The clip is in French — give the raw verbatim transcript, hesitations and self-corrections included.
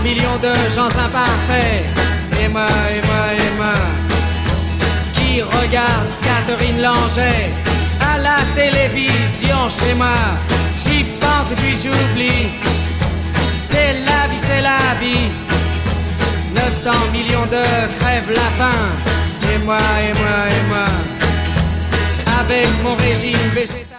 millions de gens imparfaits. Et moi, et moi, et moi, qui regarde Catherine Langer à la télévision chez moi. J'y pense et puis j'oublie. C'est la vie, c'est la vie. neuf cents millions de crèvent la faim. Et moi, et moi, et moi, avec mon régime végétal.